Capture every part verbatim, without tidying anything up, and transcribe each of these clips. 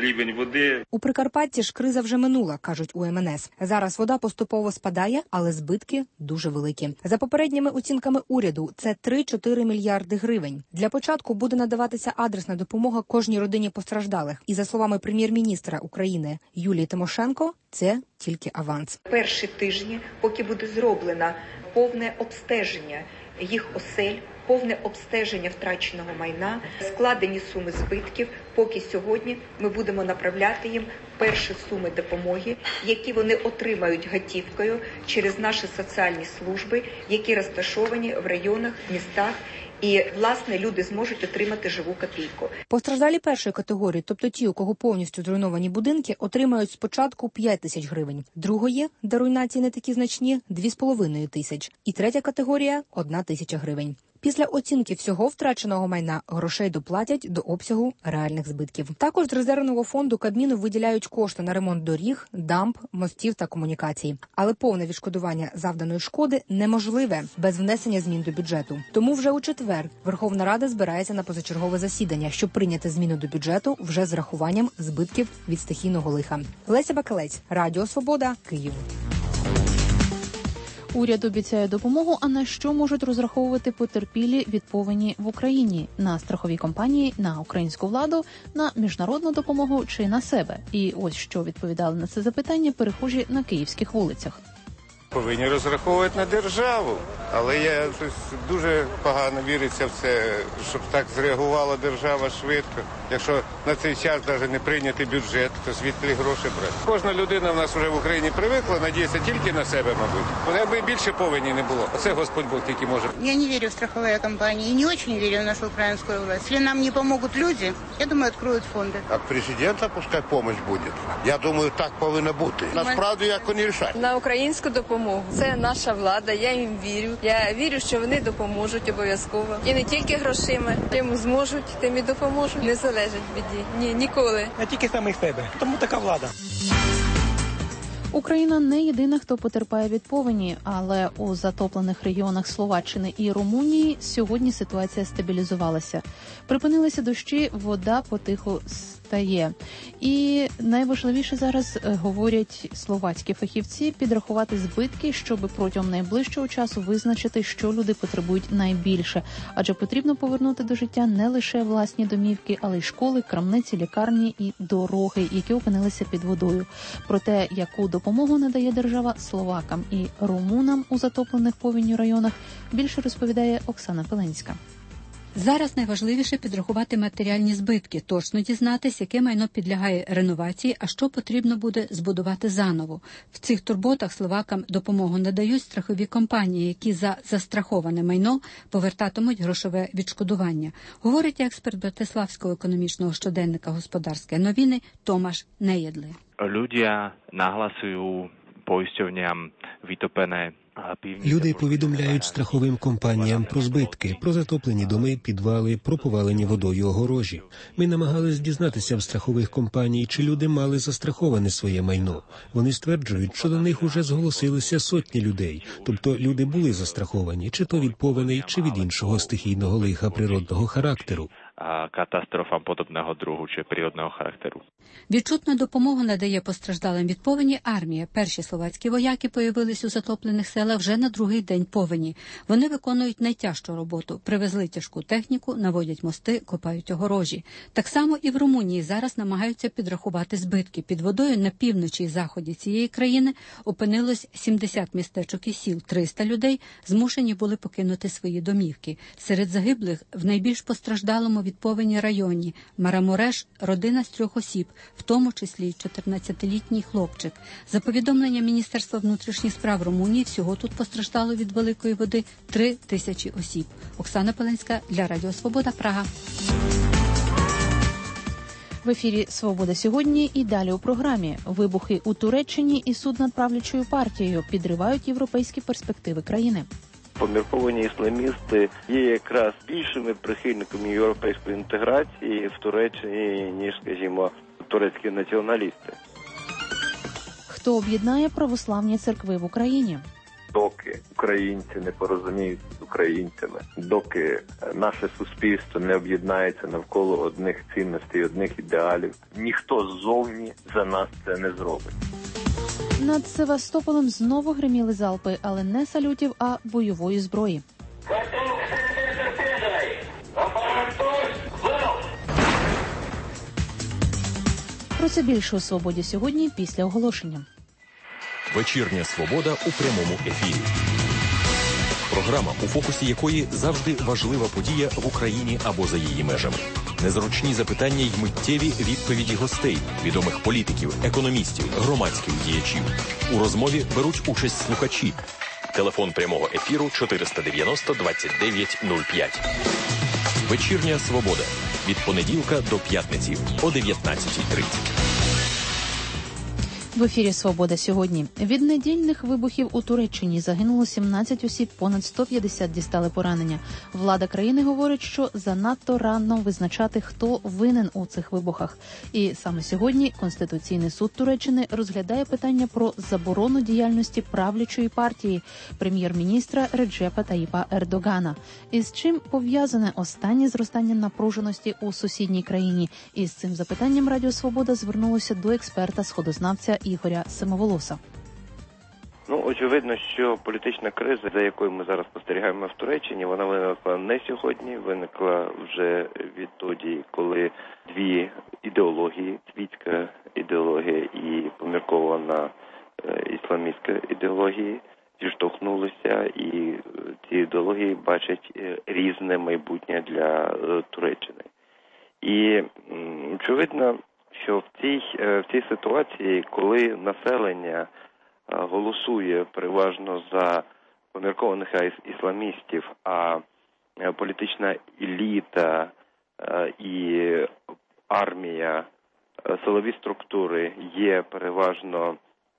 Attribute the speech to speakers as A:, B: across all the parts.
A: рівень води.
B: У Прикарпатті ж криза вже минула, кажуть у ем ен ес. Зараз вода поступово спадає, але збитки дуже великі. За попередніми оцінками уряду, це три-чотири мільярди гривень. Для початку буде надаватися адресна допомога кожній родині постраждалих. І за словами прем'єр-міністра України Юлії Тимошенко, це тільки аванс.
C: Перші тижні, поки буде зроблено повне обстеження їх осель, повне обстеження втраченого майна, складені суми збитків, поки сьогодні ми будемо направляти їм перші суми допомоги, які вони отримають готівкою через наші соціальні служби, які розташовані в районах, містах. І, власне, люди зможуть отримати живу копійку.
B: Постраждалі першої категорії, тобто ті, у кого повністю зруйновані будинки, отримають спочатку п'ять тисяч гривень. Другої, де руйнації не такі значні, дві з половиною тисяч. І третя категорія – одна тисяча гривень. Після оцінки всього втраченого майна грошей доплатять до обсягу реальних збитків. Також з резервного фонду Кабміну виділяють кошти на ремонт доріг, дамб, мостів та комунікацій. Але повне відшкодування завданої шкоди неможливе без внесення змін до бюджету. Тому вже у четвер Верховна Рада збирається на позачергове засідання, щоб прийняти зміну до бюджету вже з рахуванням збитків від стихійного лиха. Леся Бакалець, Радіо Свобода, Київ.
D: Уряд обіцяє допомогу, а на що можуть розраховувати потерпілі від повені в Україні? На страхові компанії, на українську владу, на міжнародну допомогу чи на себе? І ось що відповідали на це запитання перехожі на київських вулицях.
E: Повинні розраховувати на державу, але я щось дуже погано віриться в це, щоб так зреагувала держава швидко. Якщо на цей час навіть не прийняти бюджет, то звідки гроші брати? Кожна людина в нас вже в Україні привикла, надіється тільки на себе, мабуть. Якби більше повені не було, це Господь Бог тільки може.
F: Я не вірю в страхові компанії і не дуже вірю в нашу українську власть. Якщо нам не допоможуть люди, я думаю, відкриють фонди.
G: Від президента пускай допомога буде. Я думаю, так повинно бути. Насправді, як вони рішать.
H: На українську допомогу. Це наша влада, я їм вірю. Я вірю, що вони допоможуть обов'язково. І не тільки грошима. Чим зможуть, тим і допоможуть. Не залежить біді. Ні, ніколи.
I: Не тільки самих себе. Тому така влада.
D: Україна не єдина, хто потерпає від повені, але у затоплених регіонах Словаччини і Румунії сьогодні ситуація стабілізувалася. Припинилися дощі, вода потиху стає. І найважливіше зараз, говорять словацькі фахівці, підрахувати збитки, щоб протягом найближчого часу визначити, що люди потребують найбільше. Адже потрібно повернути до життя не лише власні домівки, але й школи, крамниці, лікарні і дороги, які опинилися під водою. Про те, яку допомогу надає держава словакам і румунам у затоплених повінню районах, більше розповідає Оксана Пеленська.
J: Зараз найважливіше підрахувати матеріальні збитки, точно дізнатись, яке майно підлягає реновації, а що потрібно буде збудувати заново. В цих турботах словакам допомогу надають страхові компанії, які за застраховане майно повертатимуть грошове відшкодування, говорить експерт Братиславського економічного щоденника «Господарські новини» Томаш Неєдли.
K: Люди нагласують поїздівням відтоплене.
L: Люди повідомляють страховим компаніям про збитки, про затоплені доми, підвали, про повалені водою огорожі. Ми намагались дізнатися в страхових компаній, чи люди мали застраховане своє майно. Вони стверджують, що до них уже зголосилися сотні людей. Тобто люди були застраховані, чи то від повеней, чи від іншого стихійного лиха природного характеру.
K: Катастрофам подобного другу чи природного характеру.
J: Відчутну допомогу надає постраждалим від повені армія. Перші словацькі вояки появились у затоплених селах вже на другий день повені. Вони виконують найтяжчу роботу. Привезли тяжку техніку, наводять мости, копають огорожі. Так само і в Румунії зараз намагаються підрахувати збитки. Під водою на півночі і заході цієї країни опинилось сімдесят містечок і сіл. триста людей змушені були покинути свої домівки. Серед загиблих в найбільш постраждалому від повені районі Марамуреш – родина з трьох осіб, в тому числі чотирнадцятилітній хлопчик. За повідомленням Міністерства внутрішніх справ Румунії, всього тут постраждало від великої води три тисячі осіб. Оксана Пеленська для Радіо Свобода, Прага.
D: В ефірі «Свобода сьогодні» і далі у програмі. Вибухи у Туреччині і суд над правлячою партією підривають європейські перспективи країни.
M: Помірковані ісламісти є якраз більшими прихильниками європейської інтеграції в Туреччині, ніж, скажімо, турецькі націоналісти.
D: Хто об'єднає православні церкви в Україні?
N: Доки українці не порозуміють з
A: українцями. Доки наше суспільство не об'єднається навколо одних цінностей, одних ідеалів, ніхто ззовні за нас це не зробить.
D: Над Севастополем знову гриміли залпи, але не салютів, а бойової зброї. Про це більше у «Свободі» сьогодні після оголошення.
N: Вечірня «Свобода» у прямому ефірі. Програма, у фокусі якої завжди важлива подія в Україні або за її межами. Незручні запитання й миттєві відповіді гостей, відомих політиків, економістів, громадських діячів. У розмові беруть участь слухачі. Телефон прямого ефіру чотириста дев'яносто двадцять дев'ять нуль п'ять. Вечірня «Свобода» від понеділка до п'ятниці о дев'ятнадцятій тридцять.
D: В ефірі «Свобода» сьогодні. Від недільних вибухів у Туреччині загинуло сімнадцять осіб, понад сто п'ятдесят дістали поранення. Влада країни говорить, що занадто рано визначати, хто винен у цих вибухах. І саме сьогодні Конституційний суд Туреччини розглядає питання про заборону діяльності правлячої партії прем'єр-міністра Реджепа Таїпа Ердогана. Із чим пов'язане останнє зростання напруженості у сусідній країні? І з цим запитанням Радіо «Свобода» звернулося до експерта-сходознавця Ігоря Семоволоса.
M: Ну, очевидно, що політична криза, за якою ми зараз спостерігаємо в Туреччині, вона виникла не сьогодні, виникла вже відтоді, коли дві ідеології, світська ідеологія і поміркована ісламістська ідеологія, зіштовхнулися, і ці ідеології бачать різне майбутнє для Туреччини. І, очевидно, що в цій, в цій ситуації, коли населення голосує переважно за поміркованих ісламістів, а політична еліта і армія, силові структури є переважно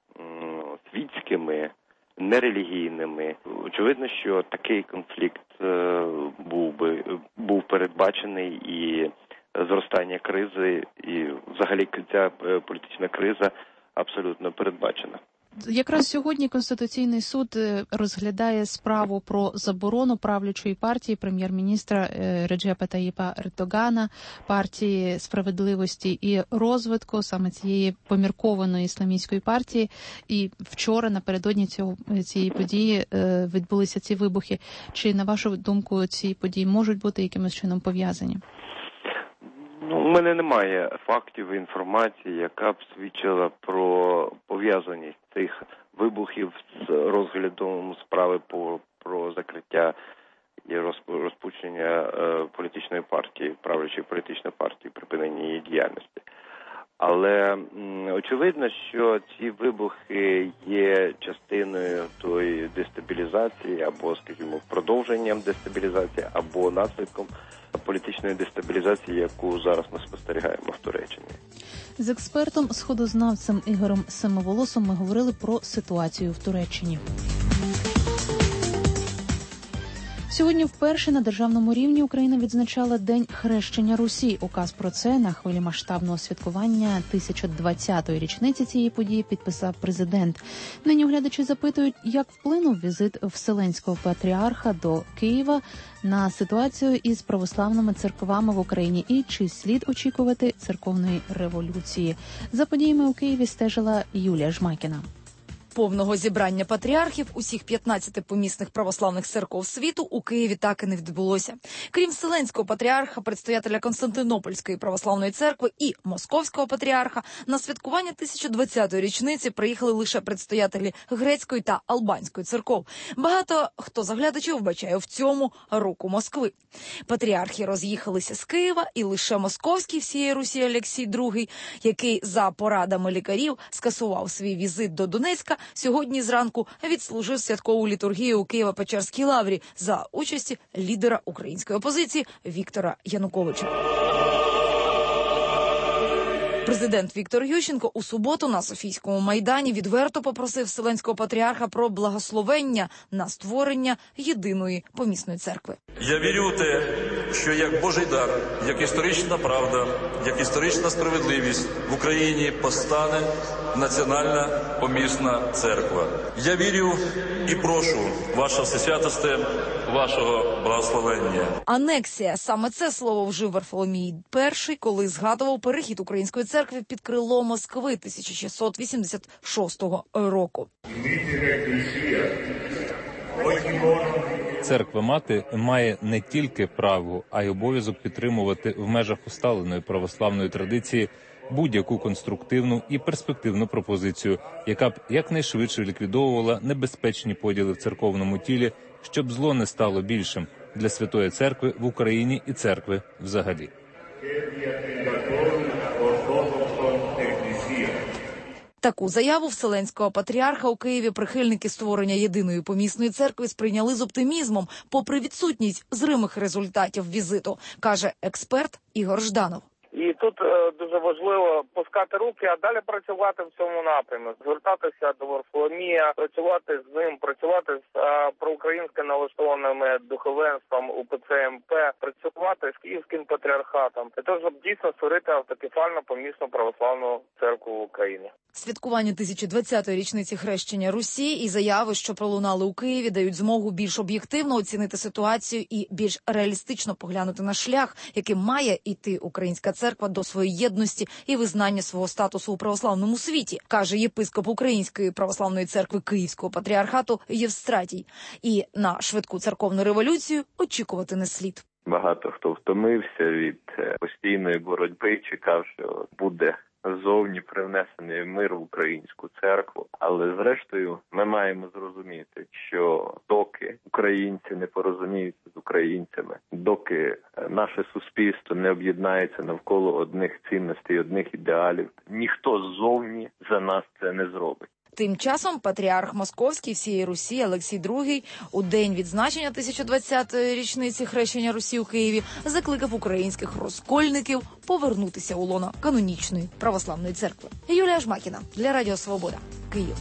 M: світськими, нерелігійними, очевидно, що такий конфлікт був би був передбачений, і зростання кризи, і взагалі ця політична криза абсолютно передбачена.
D: Якраз сьогодні Конституційний суд розглядає справу про заборону правлячої партії прем'єр-міністра Реджепа Таїпа Ердогана, партії справедливості і розвитку, саме цієї поміркованої ісламістської партії. І вчора, напередодні цього, цієї події, відбулися ці вибухи. Чи, на вашу думку, ці події можуть бути якимось чином пов'язані?
M: Ну, у мене немає фактів і інформації, яка б свідчила про пов'язаність цих вибухів з розглядом справи по, про закриття і розпущення е, політичної партії, правлячої політичної партії, припинення її діяльності. Але м, очевидно, що ці вибухи є частиною тої дестабілізації, або, скажімо, продовженням дестабілізації, або наслідком політичної дестабілізації, яку зараз ми спостерігаємо в Туреччині.
D: З експертом-сходознавцем Ігорем Семоволосом ми говорили про ситуацію в Туреччині. Сьогодні вперше на державному рівні Україна відзначала День хрещення Русі. Указ про це на хвилі масштабного святкування тисяча двадцятої річниці цієї події підписав президент. Нині оглядачі запитують, як вплинув візит Вселенського патріарха до Києва на ситуацію із православними церквами в Україні і чи слід очікувати церковної революції. За подіями у Києві стежила Юлія Жмакіна.
O: Повного зібрання патріархів усіх п'ятнадцяти помісних православних церков світу у Києві так і не відбулося. Крім Вселенського патріарха, предстоятеля Константинопольської православної церкви і Московського патріарха, на святкування тисяча двадцятої річниці приїхали лише предстоятелі грецької та албанської церков. Багато хто з оглядачів вбачає в цьому руку Москви. Патріархи роз'їхалися з Києва, і лише Московський всієї Русі Олексій другий, який за порадами лікарів скасував свій візит до Донецька, сьогодні зранку відслужив святкову літургію у Києво-Печерській лаврі за участі лідера української опозиції Віктора Януковича. Президент Віктор Ющенко у суботу на Софійському майдані відверто попросив Вселенського патріарха про благословення на створення єдиної помісної церкви.
P: Я вірю у те, що як Божий дар, як історична правда, як історична справедливість в Україні постане національна помісна церква. Я вірю і прошу, ваше всесвятосте, вашого благословення.
O: Анексія. Саме це слово вжив Варфоломій І, коли згадував перехід Української церкви під крило Москви тисяча шістсот вісімдесят шостого року.
Q: Церква-мати має не тільки право, а й обов'язок підтримувати в межах усталеної православної традиції будь-яку конструктивну і перспективну пропозицію, яка б якнайшвидше ліквідовувала небезпечні поділи в церковному тілі, щоб зло не стало більшим для Святої Церкви в Україні і церкви взагалі.
O: Таку заяву Вселенського патріарха у Києві прихильники створення єдиної помісної церкви сприйняли з оптимізмом, попри відсутність зримих результатів візиту, каже експерт Ігор Жданов.
R: І тут е, дуже важливо пускати руки, а далі працювати в цьому напрямі. Звертатися до Варфоломія, працювати з ним, працювати з е, проукраїнськи налаштованим духовенством УПЦ МП, працювати з Київським патріархатом, для того, щоб дійсно створити автокефальну помісну православну церкву в Україні.
O: Святкування тисяча двадцятої річниці хрещення Русі і заяви, що пролунали у Києві, дають змогу більш об'єктивно оцінити ситуацію і більш реалістично поглянути на шлях, яким має іти українська церква до своєї єдності і визнання свого статусу у православному світі, каже єпископ Української православної церкви Київського патріархату Євстратій. І на швидку церковну революцію очікувати не слід.
A: Багато хто втомився від постійної боротьби, чекав, що буде зовні привнесений мир в українську церкву. Але зрештою ми маємо зрозуміти, що доки українці не порозуміються з українцями, доки наше суспільство не об'єднається навколо одних цінностей, одних ідеалів, ніхто ззовні за нас це не зробить.
O: Тим часом патріарх Московський всієї Русі Олексій Другий у день відзначення тисяча двадцятої річниці хрещення Русі у Києві закликав українських розкольників повернутися у лоно канонічної православної церкви. Юлія Жмакіна для Радіо Свобода. Київ.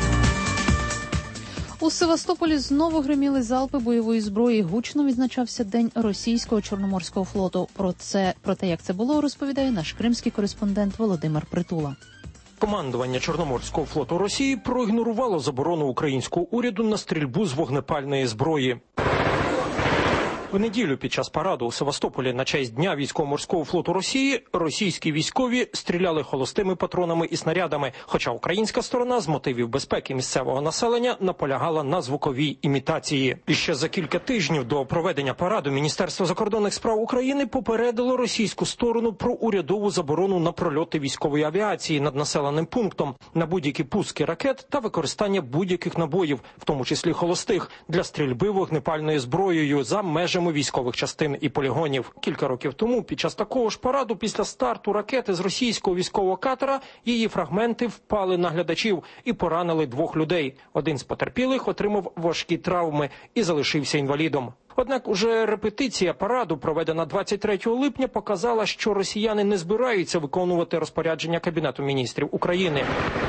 D: У Севастополі знову гриміли залпи бойової зброї. Гучно відзначався День російського Чорноморського флоту. Про це, про те, як це було, розповідає наш кримський кореспондент Володимир Притула.
S: Командування Чорноморського флоту Росії проігнорувало заборону українського уряду на стрільбу з вогнепальної зброї. В неділю під час параду у Севастополі на честь Дня військово-морського флоту Росії російські військові стріляли холостими патронами і снарядами, хоча українська сторона з мотивів безпеки місцевого населення наполягала на звуковій імітації. І ще за кілька тижнів до проведення параду Міністерство закордонних справ України попередило російську сторону про урядову заборону на прольоти військової авіації над населеним пунктом, на будь-які пуски ракет та використання будь-яких набоїв, в тому числі холостих, для стрільби вогнепальною зброєю за межами військових частин і полігонів. Кілька років тому під час такого ж параду після старту ракети з російського військового катера її фрагменти впали на глядачів і поранили двох людей. Один з потерпілих отримав важкі травми і залишився інвалідом. Однак уже репетиція параду, проведена двадцять третього липня, показала, що росіяни не збираються виконувати розпорядження Кабінету міністрів України.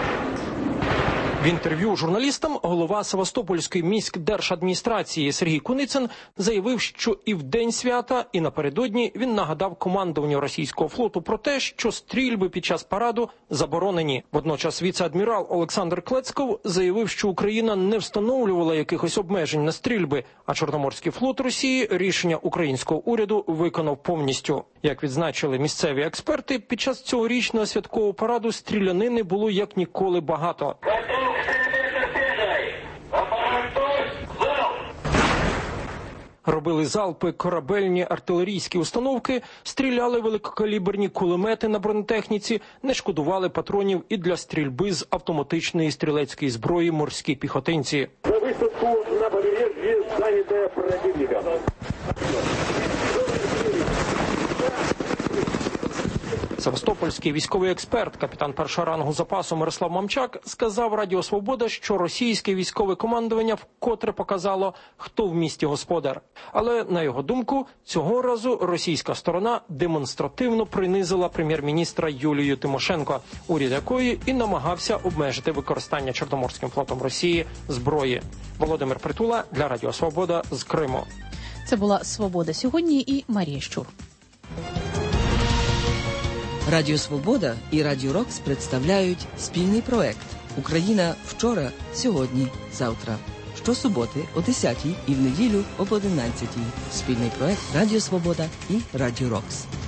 S: В інтерв'ю журналістам голова Севастопольської міськдержадміністрації Сергій Куницин заявив, що і в день свята, і напередодні він нагадав командуванню російського флоту про те, що стрільби під час параду заборонені. Водночас віце-адмірал Олександр Клецьков заявив, що Україна не встановлювала якихось обмежень на стрільби, а Чорноморський флот Росії рішення українського уряду виконав повністю. Як відзначили місцеві експерти, під час цьогорічного святкового параду стрілянини було як ніколи багато. Робили залпи корабельні артилерійські установки, стріляли великокаліберні кулемети на бронетехніці, не шкодували патронів і для стрільби з автоматичної стрілецької зброї морські піхотинці.
T: На висадку на побережжі зайняте противника.
S: Севастопольський військовий експерт, капітан першого рангу запасу Мирослав Мамчак, сказав Радіо Свобода, що російське військове командування вкотре показало, хто в місті господар. Але, на його думку, цього разу російська сторона демонстративно принизила прем'єр-міністра Юлію Тимошенко, уряд якої і намагався обмежити використання Чорноморським флотом Росії зброї. Володимир Притула для Радіо Свобода з Криму.
D: Це була «Свобода сьогодні» і Марія Щур.
U: Радіо Свобода і Радіо Рокс представляють спільний проект «Україна вчора, сьогодні, завтра». щосуботи о десятій і в неділю об одинадцятій. Спільний проект Радіо Свобода і Радіо Рокс.